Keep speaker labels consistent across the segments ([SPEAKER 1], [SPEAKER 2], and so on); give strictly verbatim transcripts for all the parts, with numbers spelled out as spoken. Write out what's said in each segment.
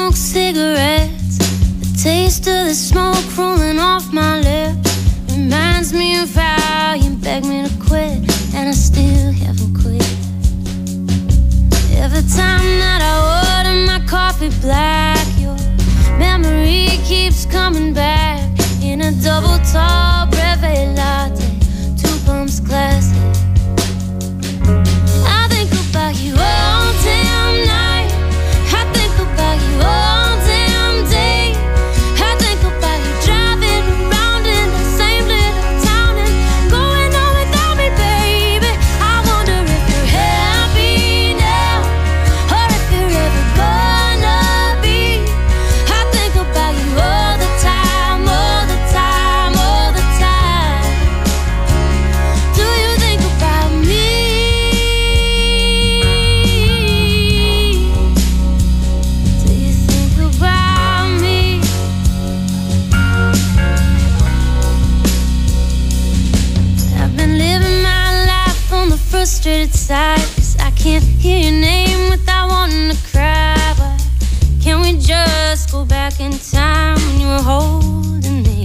[SPEAKER 1] smoke cigarettes. The taste of the smoke rolling off my lips reminds me of how you begged me to quit, and I still haven't quit. Every time that I order my coffee black, your memory keeps coming back in a double tall brevet latte, two pumps classic. I think about you all damn night. I think about you all damn day. I think about you driving around in the same little town and going on without me, baby. I wonder if you're happy now, or if you're ever gonna be. I think about you all the time, all the time, all the time. Do you think about me? Do you think about me? I've been living my life on the frustrated side, 'cause I can't hear your name without wanting to cry. But can we just go back in time when you were holding me?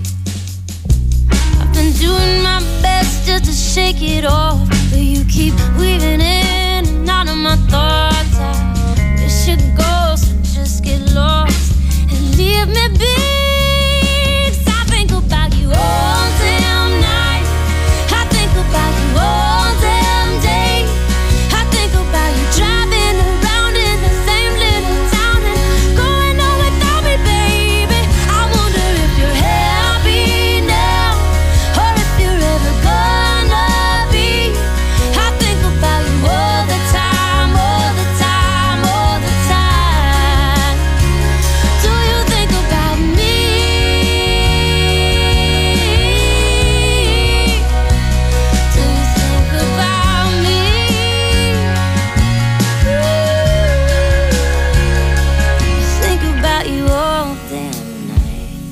[SPEAKER 1] I've been doing my best just to shake it off, but you keep weaving in and out of my thoughts. I wish you'd go, so just get lost and leave me be. 'Cause I think about you all damn night. I think about you all damn day. I think about you driving around in the same little town and going on without me, baby. I wonder if you're happy now, or if you're ever gonna be. I think about you all the time, all the time, all the time. Do you think about me? Do you think about me? I think about you all damn night,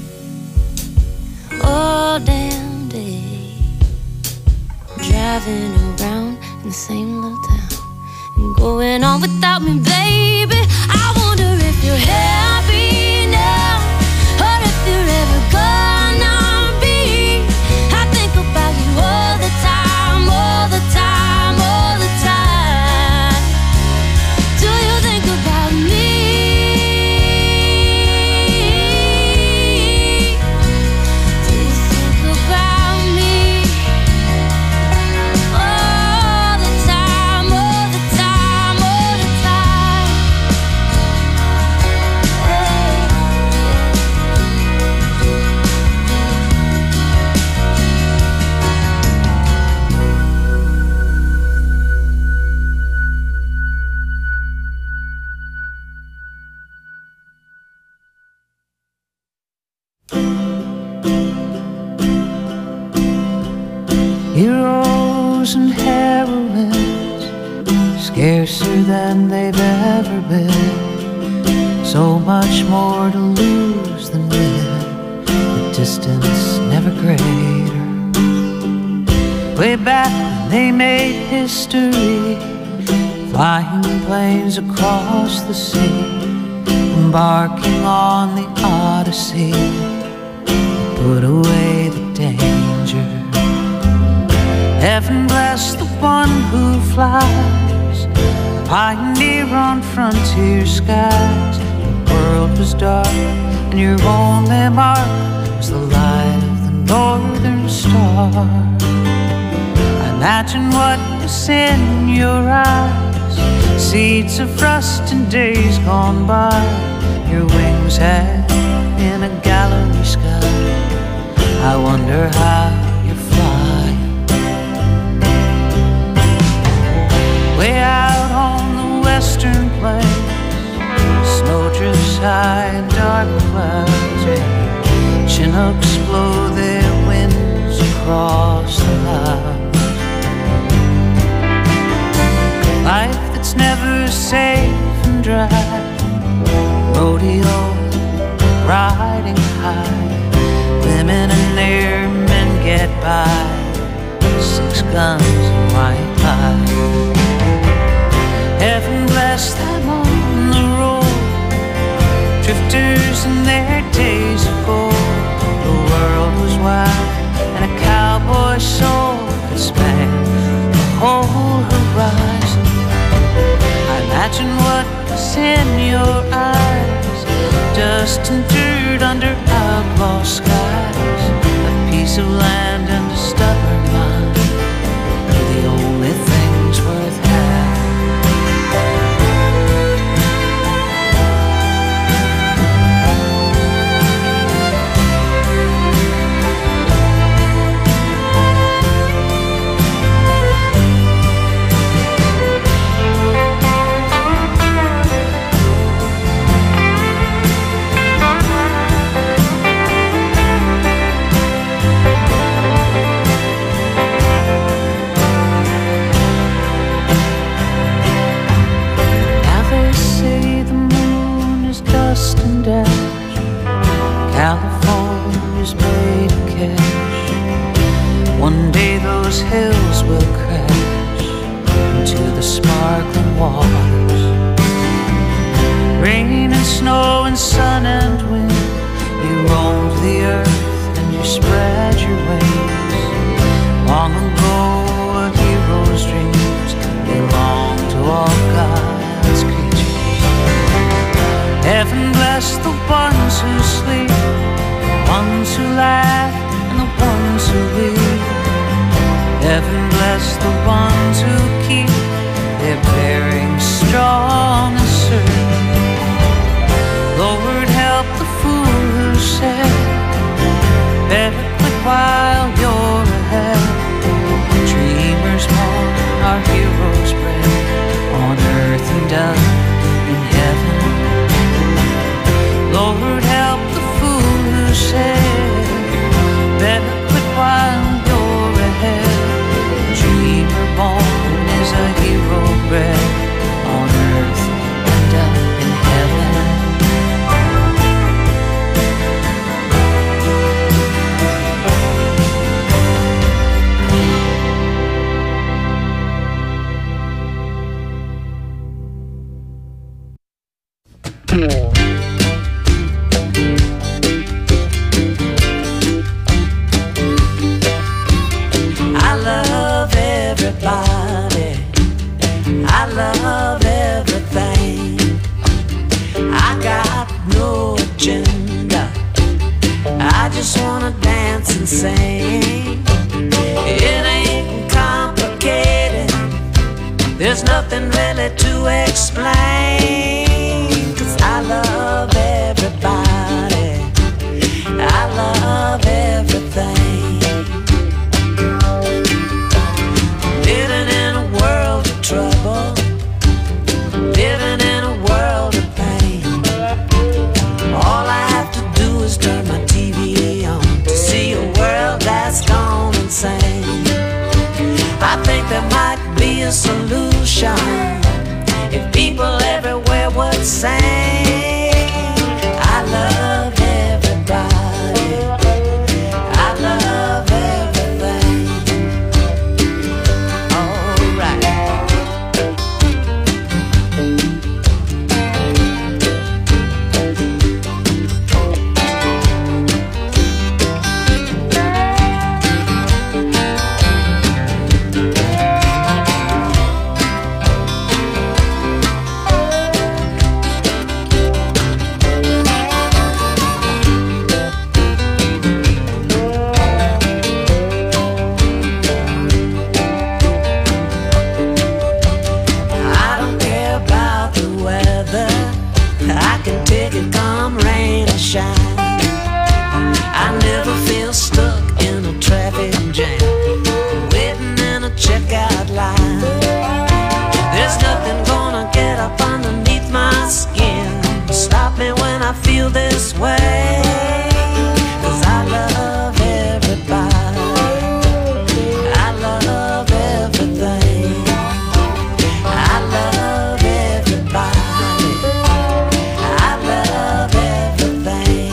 [SPEAKER 1] all damn day, driving around in the same little town and going on without me, baby. I wonder if you're happy now, or if you're ever gonna be. I think about you all the time, all the time, all the time. Do you think about me? Do you think about me? All the time, all the time, all the time.
[SPEAKER 2] Heroes and heroines, scarcer than they've ever been. So much more to lose than win, the distance never greater. Way back when they made history, flying planes across the sea, embarking on the Odyssey, put away the danger. Heaven bless the one who flies, pioneer on frontier skies. The world was dark and your only mark was the light of the northern star. I imagine what was in your eyes, seeds of rust in days gone by. Your wings had in a gallery sky. I wonder how you're flying. Way out on the western plains, snow drifts high and dark clouds, yeah. Chinooks blow their winds across the clouds. Life that's never safe and dry, rodeo riding high, women and their men get by, six guns and white lies. Heaven bless them on the road, drifters in their days of gold. The world was wide and a cowboy's soul could span the whole horizon. I imagine what was in your eyes, dust and dirt under outlaw skies. A piece of land and a stubborn mind are the only things worth having. California's made of cash. One day those hills will crash into the sparkling waters. Rain and snow and sun and wind, you roamed the earth and you spread your wings. Long ago a hero's dreams belonged to all God's creatures. Heaven bless the ones who sleep, the ones who laugh and the ones who weep. Heaven bless the ones who keep their bearings strong and certain. Lord help the fool who said, better quit while you're ahead. Dreamers mourn our heroes' bread on earth and done in heaven. Lord help the fool who said, better quit while you're ahead. Dreamer born is a hero bred on earth and up in heaven.
[SPEAKER 3] There's nothing really to explain, 'cause I love everybody, I love everything. Living in a world of trouble, living in a world of pain. All I have to do is turn my T V on to see a world that's gone insane. I think there might be a solution if people everywhere would sing, I love everybody, I love everything. All right. I never feel stuck in a traffic jam, waiting in a checkout line. There's nothing gonna get up underneath my skin, stop me when I feel this way, 'cause I love everybody, I love everything, I love everybody, I love everything.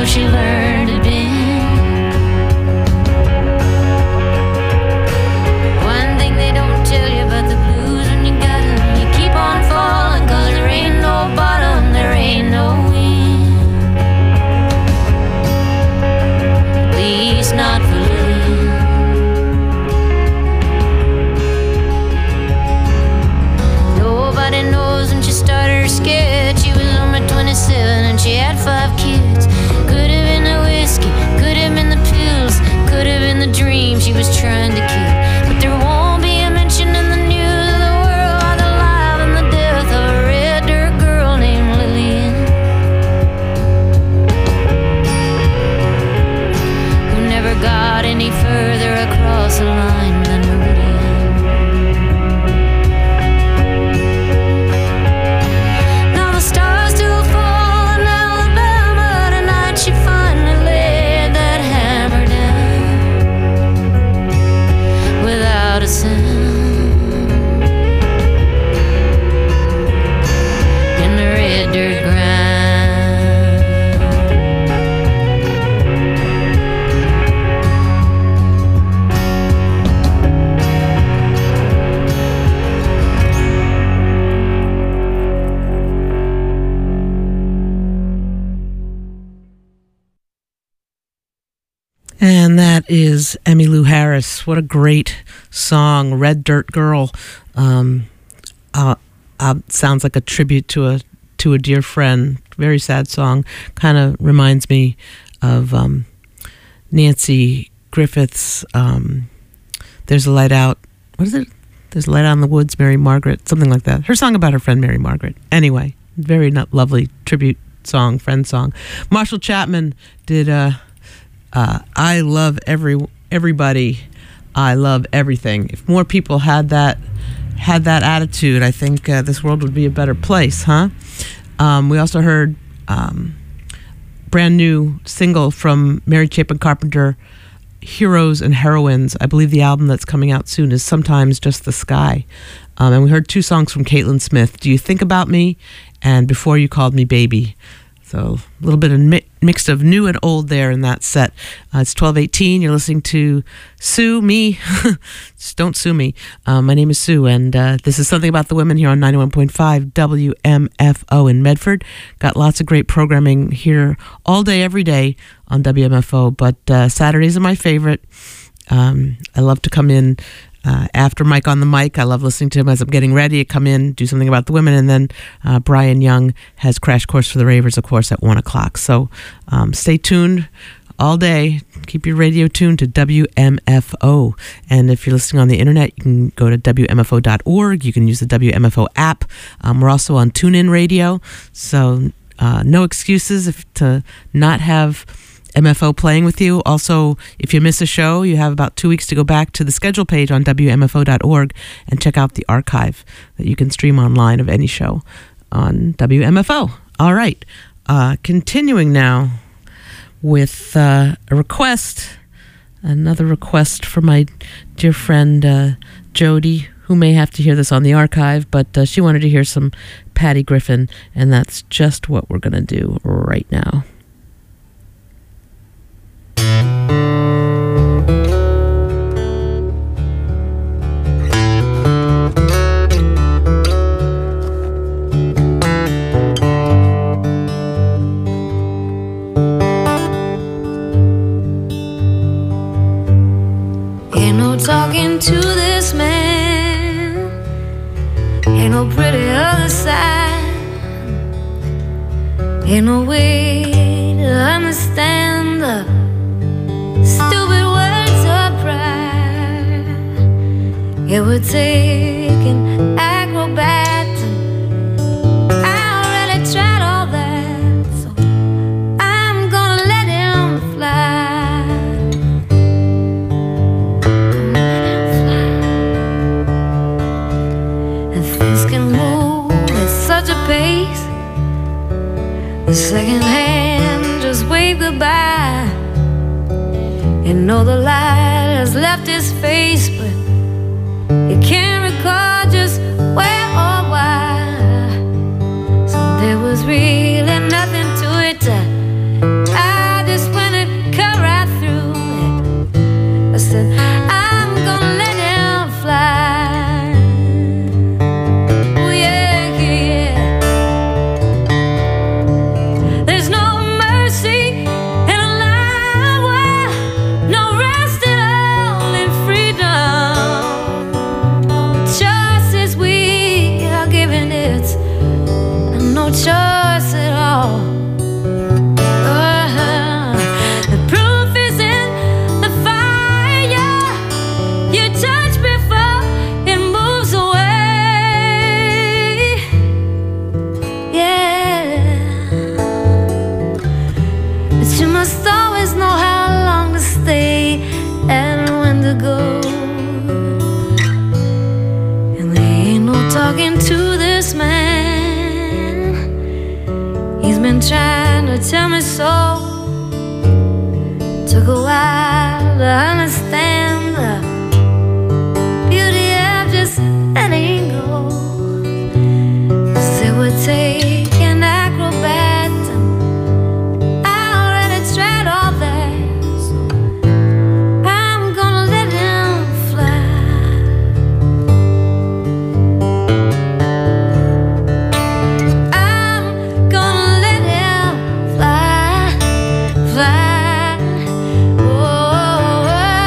[SPEAKER 1] she learned to bend. One thing they don't tell you about the blues, when you got them, you keep on falling, cause there ain't no bottom, there ain't no wind. At least not for Lillian. Nobody knows when she started her sketch. She was only twenty-seven and she had five kids. Could have been the whiskey, could have been the pills, could have been the dream she was trying to kill. But there won't be a mention in the news of the world or the life and the death of a red dirt girl named Lillian, who never got any further across the line than Meridian. Now the stars still fall in Alabama. Tonight she finally laid that hammer down without a sound in the red dirt ground.
[SPEAKER 4] And that is Emmylou Harris. What a great song, Red Dirt Girl. Um, uh, uh, sounds like a tribute to a to a dear friend. Very sad song. Kind of reminds me of um, Nancy Griffith's um, There's a Light Out. What is it? There's a Light Out in the Woods, Mary Margaret. Something like that. Her song about her friend Mary Margaret. Anyway, very not lovely tribute song, friend song. Marshall Chapman did... Uh, Uh, I love every everybody. I love everything. If more people had that had that attitude, I think uh, this world would be a better place, huh? Um, we also heard um, brand new single from Mary Chapin Carpenter, Heroes and Heroines. I believe the album that's coming out soon is Sometimes Just the Sky. Um, and we heard two songs from Caitlin Smith, Do You Think About Me and Before You Called Me Baby. So a little bit of mi- mixed of new and old there in that set. Uh, it's twelve eighteen. You're listening to Sue Me. Just don't sue me. Uh, my name is Sue, and uh, this is Something About the Women here on ninety-one point five W M F O in Medford. Got lots of great programming here all day, every day on W M F O, but uh, Saturdays are my favorite. Um, I love to come in Uh, after Mike on the mic. I love listening to him as I'm getting ready to come in, do something about the women, and then uh, Brian Young has Crash Course for the Ravers, of course, at one o'clock. So um, stay tuned all day. Keep your radio tuned to W M F O. And if you're listening on the internet, you can go to W M F O dot org. You can use the W M F O app. Um, we're also on TuneIn Radio, so uh, no excuses if, to not have M F O playing with you. Also, if you miss a show, you have about two weeks to go back to the schedule page on W M F O dot org and check out the archive that you can stream online of any show on W M F O. All right. Uh, continuing now with uh, a request, another request from my dear friend uh, Jody, who may have to hear this on the archive, but uh, she wanted to hear some Patty Griffin, and that's just what we're going to do right now.
[SPEAKER 1] Ain't no talking to this man, ain't no pretty other side, ain't no way to understand the stupid words of pride. It would take an acrobat, and I already tried all that, so I'm gonna let him fly. And things can move at such a pace, the second hand just wave goodbye. And know the light has left his face, but you can't recall just where or why. So there was really nothing to it. I been trying to tell me so. Took a while to understand the beauty of just letting go. Say we're taking acrobats, and I already tried all that, so I'm gonna let him fly. I'm gonna let him fly, fly. Oh,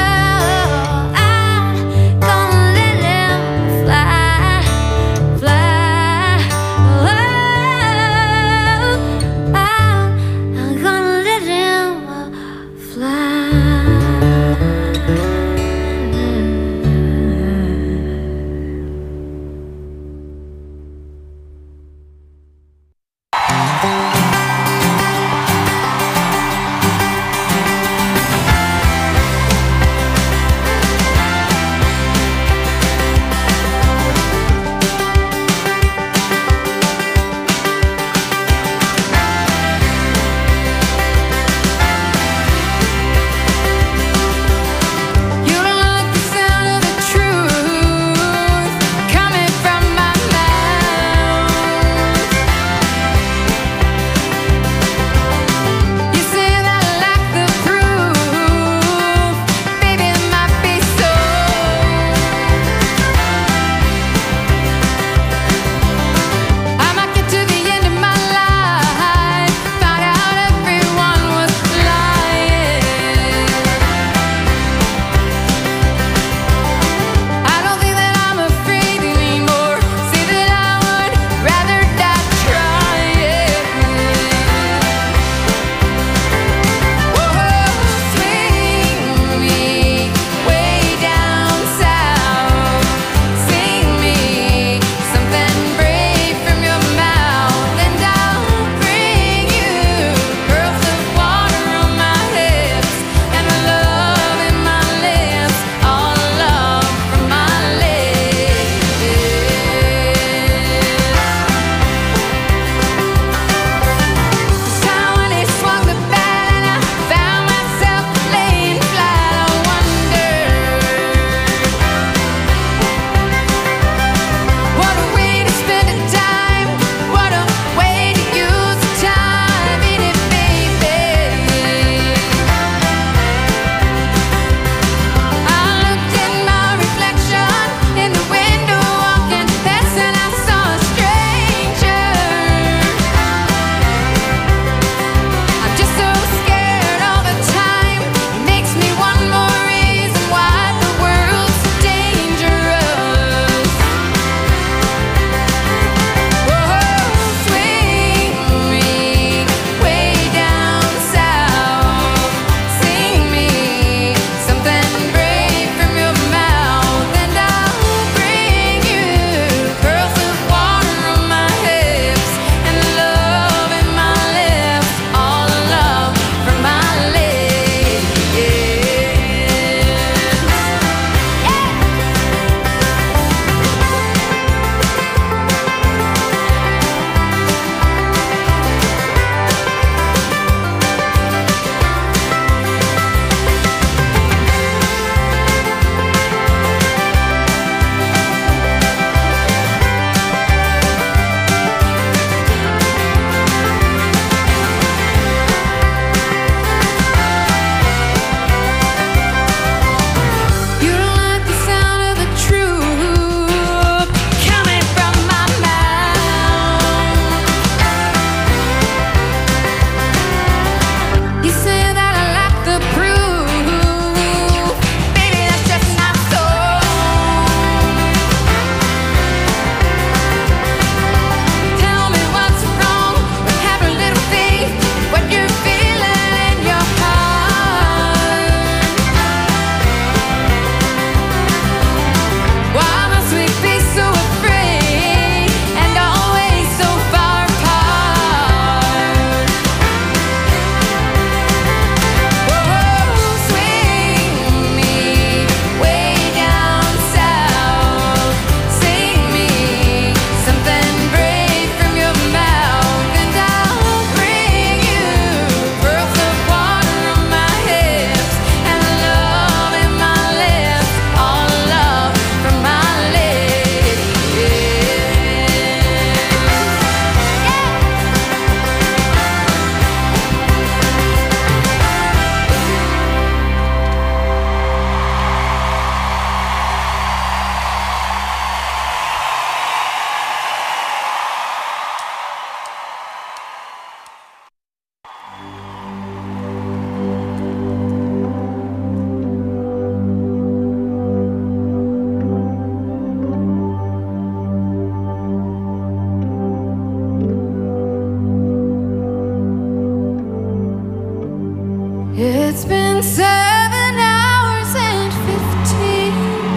[SPEAKER 1] It's been seven hours and fifteen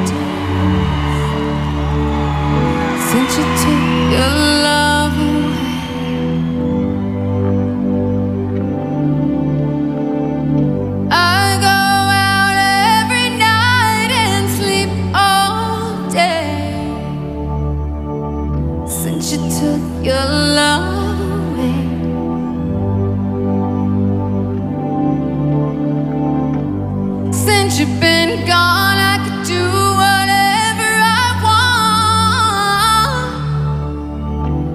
[SPEAKER 1] days since you took your love away. I go out every night and sleep all day since you took your love. Since you've been gone, I could do whatever I want.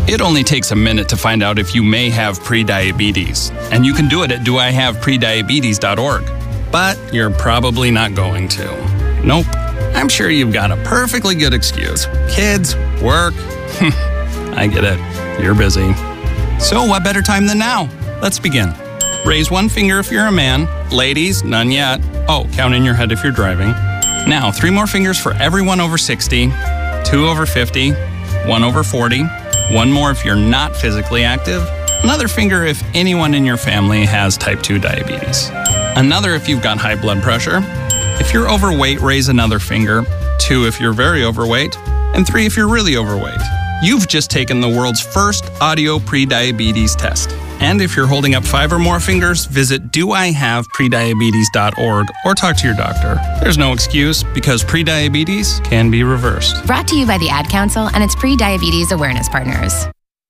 [SPEAKER 5] It only takes a minute to find out if you may have prediabetes, and you can do it at do I have prediabetes dot org. But you're probably not going to. Nope. I'm sure you've got a perfectly good excuse. Kids, work. I get it. You're busy. So what better time than now? Let's begin. Raise one finger if you're a man. Ladies, none yet. Oh, count in your head if you're driving. Now, three more fingers for everyone over sixty, two over fifty, one over forty, one more if you're not physically active, another finger if anyone in your family has type two diabetes, another if you've got high blood pressure. If you're overweight, raise another finger, two if you're very overweight, and three if you're really overweight. You've just taken the world's first audio prediabetes test. And if you're holding up five or more fingers, visit do I have prediabetes dot org or talk to your doctor. There's no excuse because prediabetes can be reversed.
[SPEAKER 6] Brought to you by the Ad Council and its pre-diabetes awareness partners.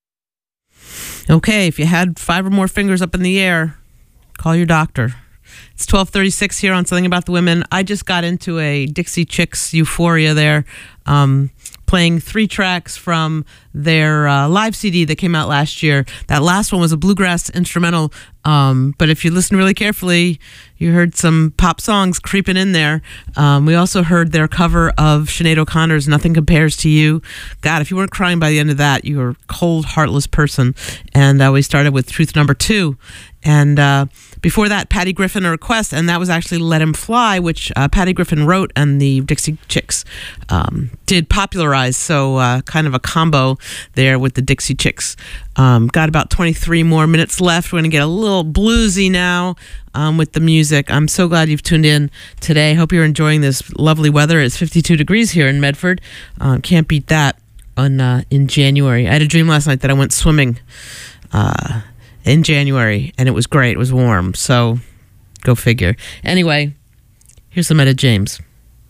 [SPEAKER 4] Okay, if you had five or more fingers up in the air, call your doctor. It's twelve thirty-six here on Something About the Women. I just got into a Dixie Chicks euphoria there, um, playing three tracks from their uh, live C D that came out last year. That last one was a bluegrass instrumental, um, but if you listen really carefully, you heard some pop songs creeping in there. Um, we also heard their cover of Sinead O'Connor's Nothing Compares to You. God, if you weren't crying by the end of that, you were a cold, heartless person. And uh, we started with Truth Number Two. And uh, before that, Patty Griffin, A Request, and that was actually Let Him Fly, which uh, Patty Griffin wrote and the Dixie Chicks um, did popularize. So uh, kind of a combo there with the Dixie Chicks. Um, got about twenty-three more minutes left. We're going to get a little bluesy now um, with the music. I'm so glad you've tuned in today. Hope you're enjoying this lovely weather. It's fifty-two degrees here in Medford. Um, can't beat that on uh, in January. I had a dream last night that I went swimming uh in January, and it was great. It was warm, so go figure. Anyway, here's some Etta James.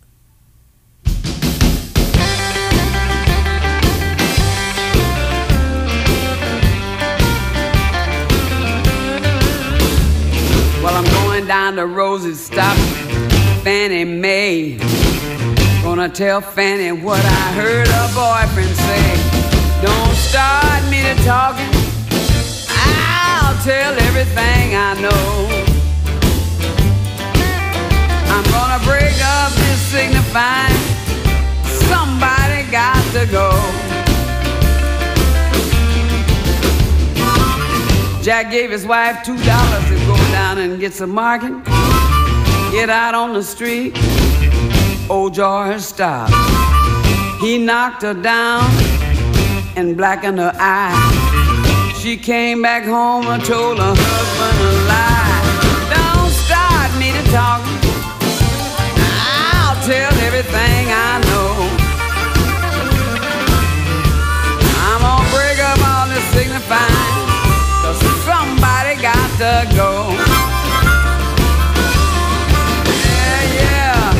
[SPEAKER 7] Well, I'm going down to Rosie's stop, Fannie Mae. Gonna tell Fannie what I heard her boyfriend say. Don't start me to talking, I'll tell everything I know. I'm gonna break up this signifying, somebody got to go. Jack gave his wife two dollars to go down and get some market. Get out on the street, old George stopped. He knocked her down and blackened her eye. She came back home and told her husband a lie. Don't start me to talk, I'll tell everything I know. I'm gonna break up all this signifying, 'cause somebody got to go. Yeah, yeah.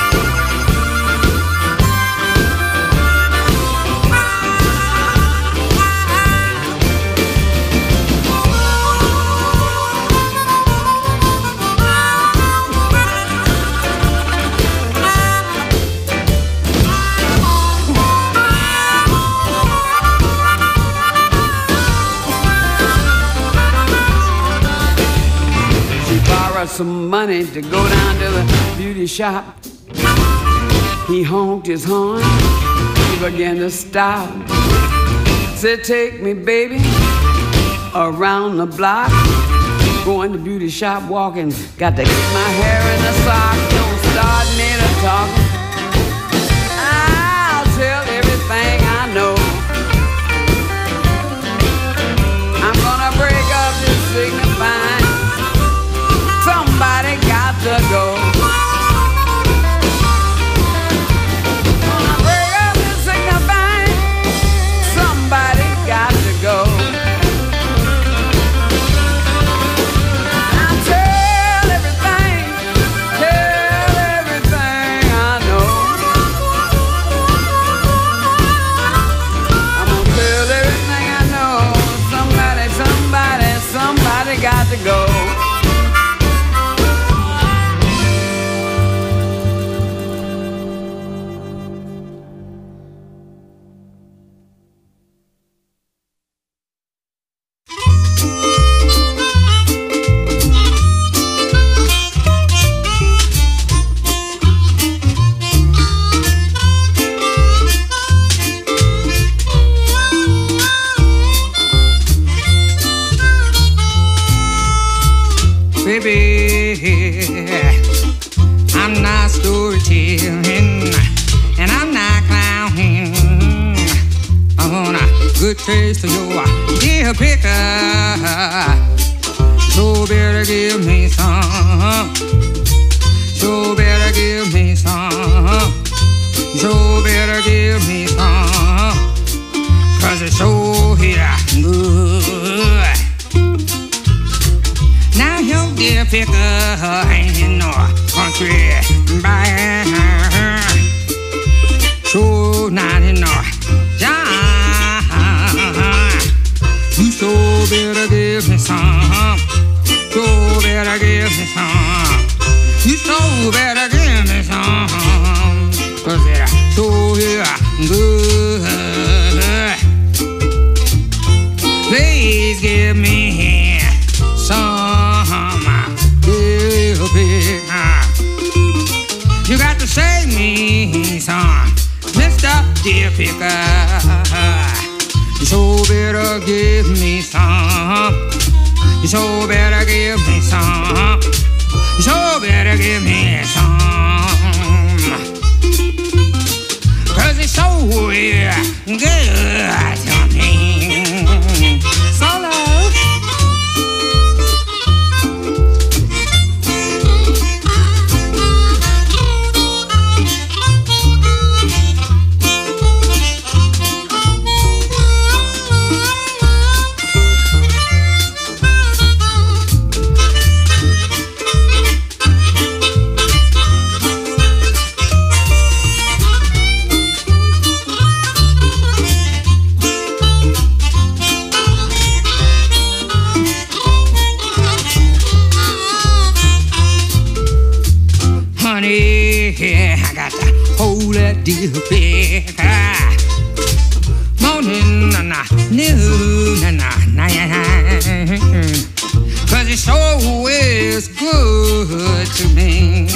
[SPEAKER 7] Some money to go down to the beauty shop. He honked his horn, he began to stop. Said, take me, baby, around the block. Going to beauty shop, walking, got to get my hair in a sock. Don't start me to talk, I'll tell everything I know. I'm gonna break up this signifying, somebody got to go. Gonna break up this signifying, somebody got to go. I'll tell everything, tell everything I
[SPEAKER 8] baby, I'm not storytelling, and I'm not clowning. I want a good taste of your dear picker. So better give me some. So better give me some. So better give me some. Cause it's so here good. Now your dear picker ain't in no country by so not in no John. You so better give me some. So better give me some. You so better give me some. Cause it's so here good. Please give me some, little bit. You got to save me some, Mister Deer Picker. You so better give me some. You so better give me some. You so better give me some. Cause it's so yeah, good to me. So love. I got to hold that dear picker. Morning, na na, noon, na na, night. Cause it's always good to me.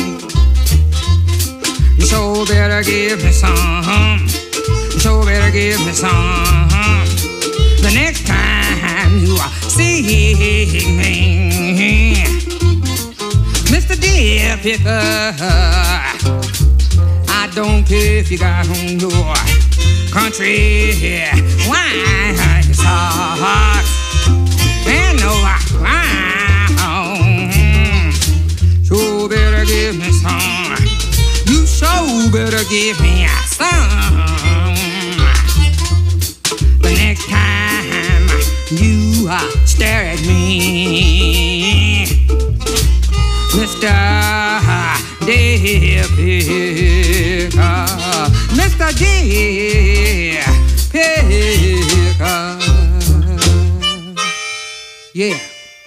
[SPEAKER 8] You so better give me some. You so better give me some. The next time you see me, Mister Deer Picker, I don't care if you got on your country wine socks and no wine. So better give me some. You so better give me some. The next time you uh, stare at me, Mister Deer Picker, Mister Deer Picker, yeah.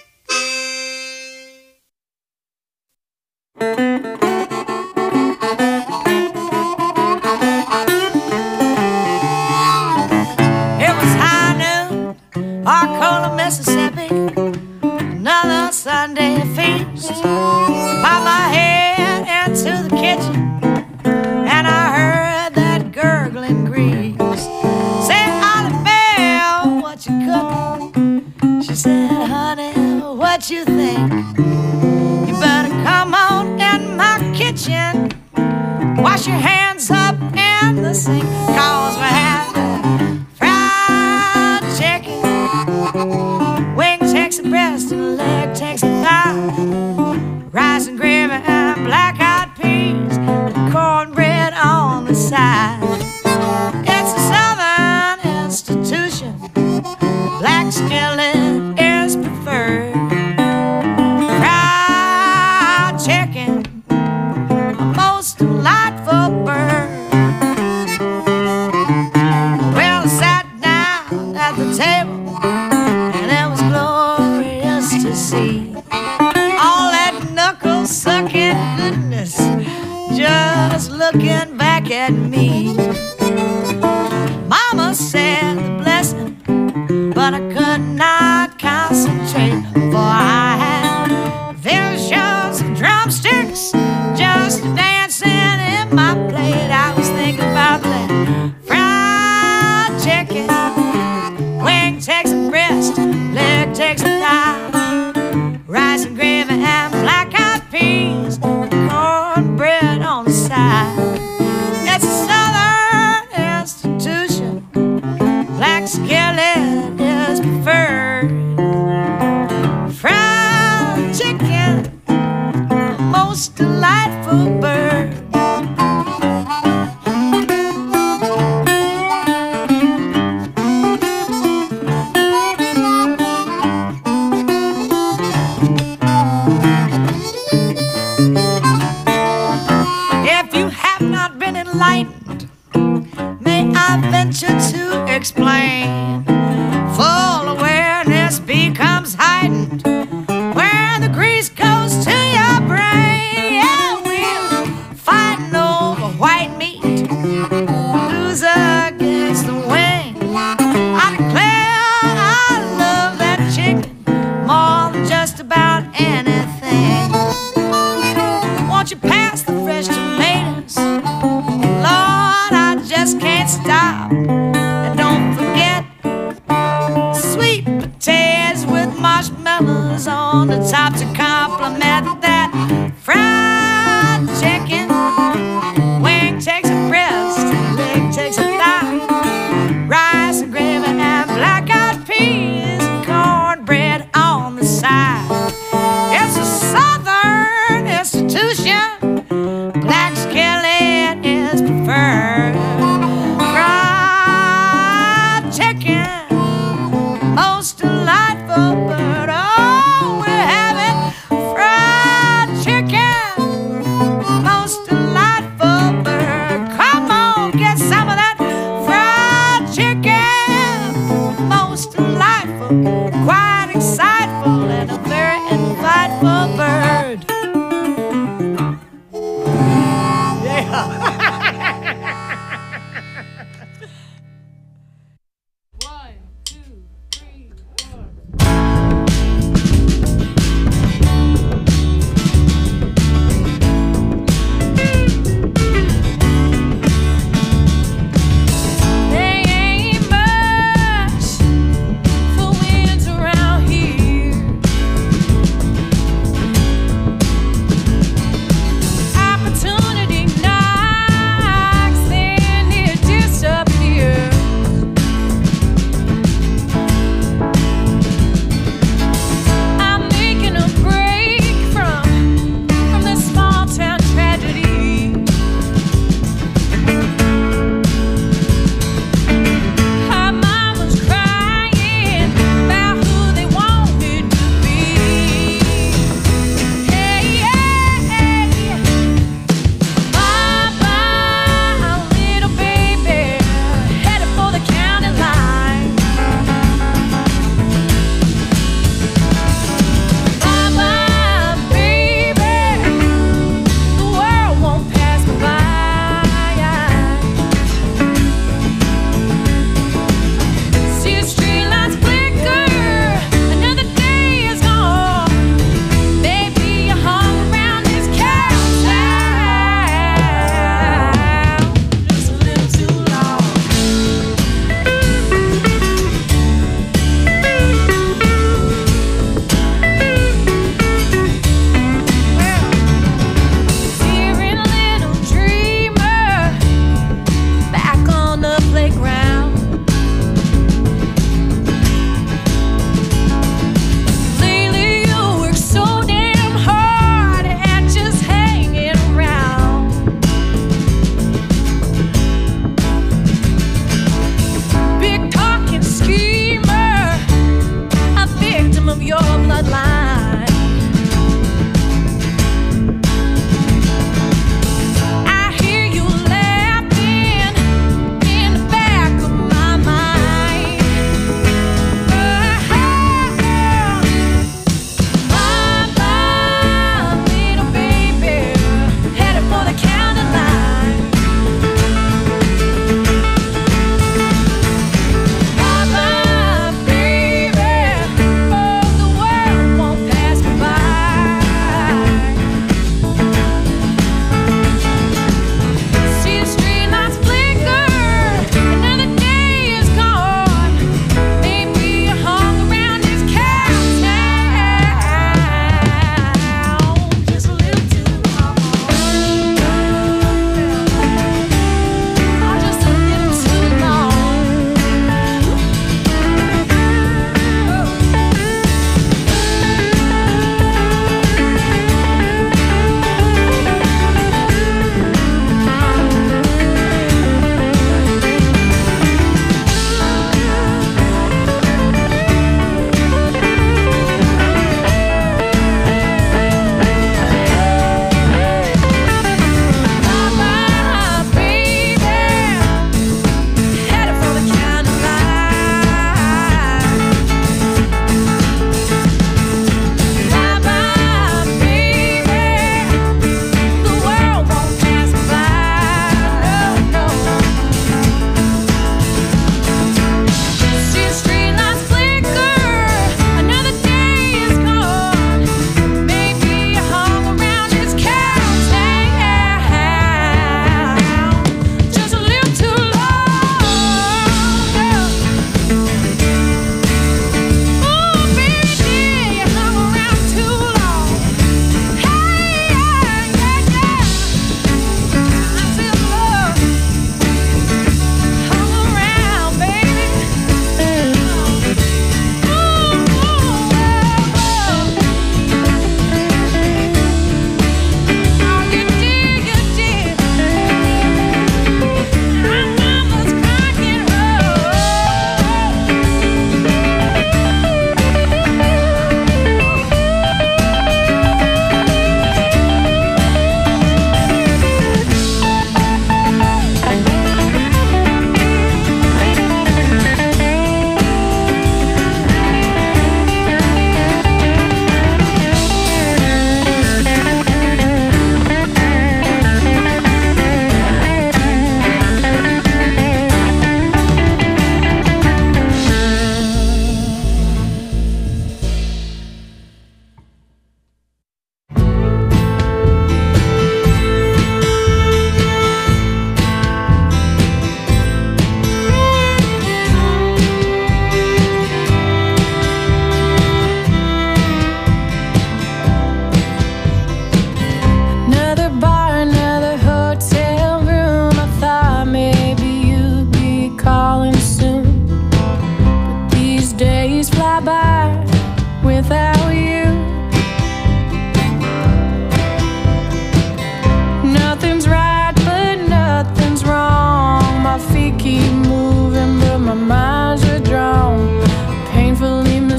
[SPEAKER 9] It was high noon, Arcola, Mississippi, another Sunday feast. Popped my head into the kitchen, and I heard that gurgling grease. Said, Ollie Bell, what you cooking? She said, honey, what you think? You better come on in my kitchen, wash your hands up in the sink, cause we're having fried chicken. Wing takes a breast and a leg takes a thigh, rice and gravy and black-eyed peas, and cornbread on the side. It's a Southern institution, black skillet is preferred. Fried chicken, a most delightful bird. Well, I sat down at the table, and it was glorious to see all that knuckle-sucking goodness just looking back at me. Mama said the blessing, but I could not concentrate, for I had visions of drumsticks just dancing in my plate. I was thinking about that fried chicken. Wing takes a breast, leg takes a thigh, rice and gravy and hammers on the top to compliment that fried chicken. Wing takes a breast, leg takes a thigh, rice and gravy and black-eyed peas, cornbread on the side. It's a Southern institution. Black skillet is preferred. Fried chicken, most delightful bird. Oh, we're having fried chicken, most delightful bird. Come on, get some of that fried chicken, most delightful, quite exciteful, and a very insightful bird.
[SPEAKER 1] There ain't much for winter around here.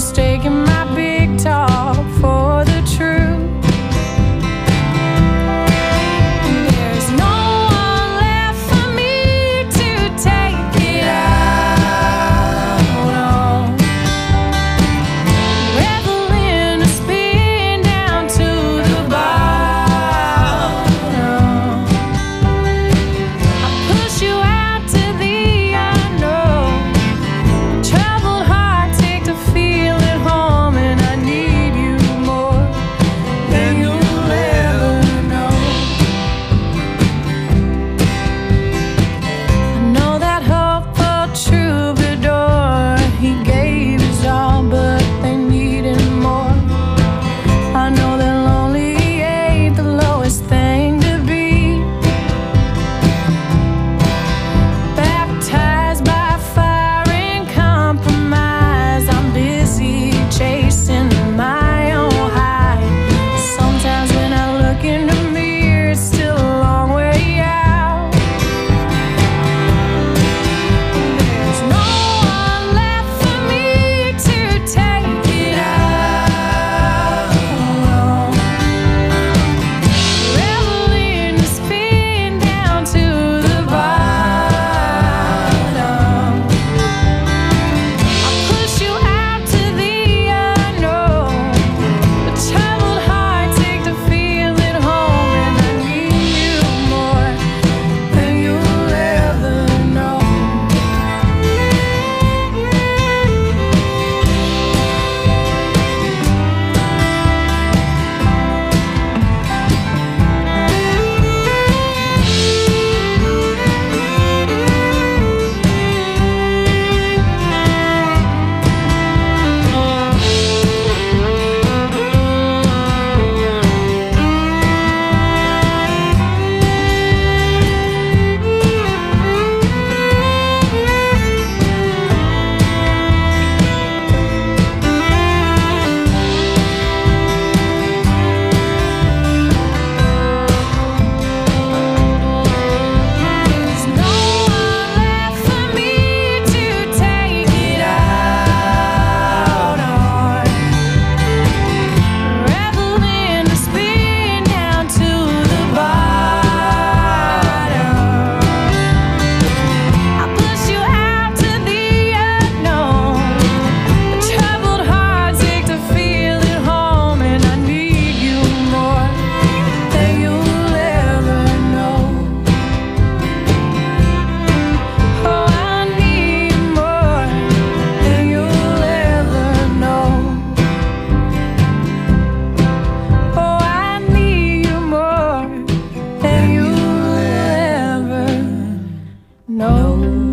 [SPEAKER 1] mistaking my big talk for the truth. There's no one left for me to take it out on. Reveling to spin down to the bottom. I push you out to the unknown. Troubled heart take to feel at home, and I need you more than you'll ever know. I know that hopeful troubadour, he gave his all, but they needed more. I know that lonely ain't the lowest thing to be. Baptized by fire and compromise, I'm busy chasing my own high. Sometimes when I look in the mirror, it's still a long way out. There's no one left for me to take it out on. Reveling to spin down to the bottom. I push you out to the unknown. The troubled heart take to feel at home, and I need you more than you'll ever know. There's no one left for me to take it out on. Reveling to spin down to the bottom. I push you out to the unknown. The troubled heart take to feel at home, and I need you more than you'll ever know. Oh, I need you more than you'll ever know. Oh, I need you more than you'll ever know.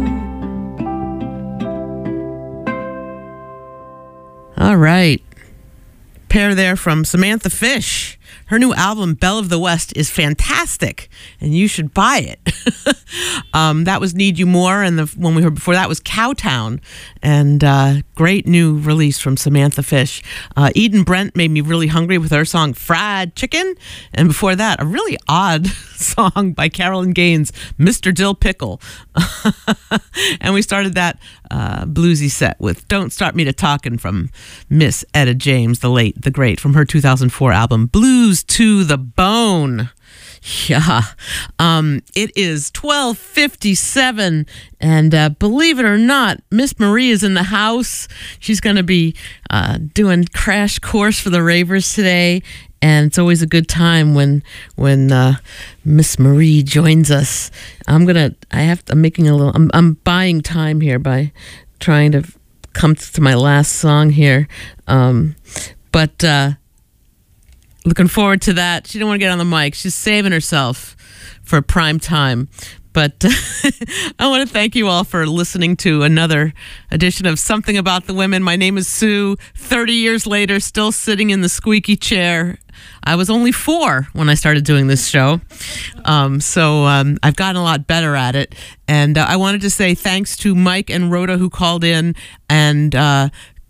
[SPEAKER 4] All right. Pair there from Samantha Fish. Her new album, Belle of the West, is fantastic, and you should buy it. um, that was Need You More, and the one we heard before that was Cowtown, and uh, great new release from Samantha Fish. Uh, Eden Brent made me really hungry with her song Fried Chicken, and before that, a really odd song by Carolyn Gaines, Mister Dill Pickle. And we started that uh, bluesy set with Don't Start Me to Talkin' from Miss Etta James, the late, the great, from her two thousand four album, Blues to the Bone. Yeah. Um, it is twelve fifty-seven, and uh, believe it or not, Miss Marie is in the house. She's going to be uh, doing Crash Course for the Ravers today, and it's always a good time when when uh, Miss Marie joins us. I'm gonna. I have. To, I'm making a little. I'm, I'm buying time here by trying to come to my last song here, um, but. Uh, Looking forward to that. She didn't want to get on the mic. She's saving herself for prime time. But I want to thank you all for listening to another edition of Something About the Women. My name is Sue. thirty years later, still sitting in the squeaky chair. I was only four when I started doing this show. Um, so um, I've gotten a lot better at it. And uh, I wanted to say thanks to Mike and Rhoda who called in and uh,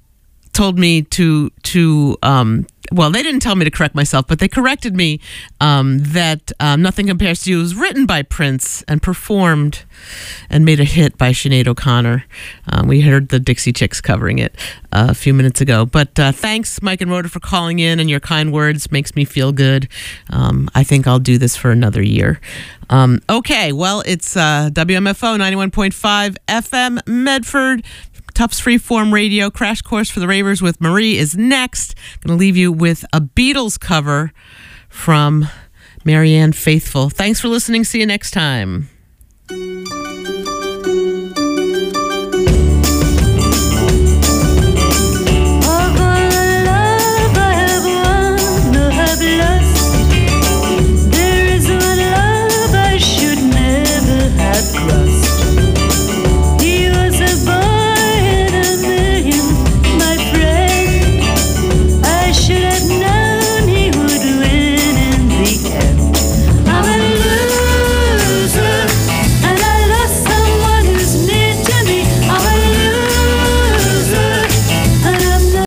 [SPEAKER 4] told me to to um, well, they didn't tell me to correct myself, but they corrected me um, that um, Nothing Compares to You was written by Prince and performed and made a hit by Sinead O'Connor. Um, we heard the Dixie Chicks covering it uh, a few minutes ago. But uh, thanks, Mike and Rhoda, for calling in, and your kind words makes me feel good. Um, I think I'll do this for another year. Um, okay, well, it's uh, W M F O ninety-one point five F M Medford. Tufts Freeform Radio. Crash Course for the Ravers with Marie is next. Going to leave you with a Beatles cover from Marianne Faithfull. Thanks for listening. See you next time.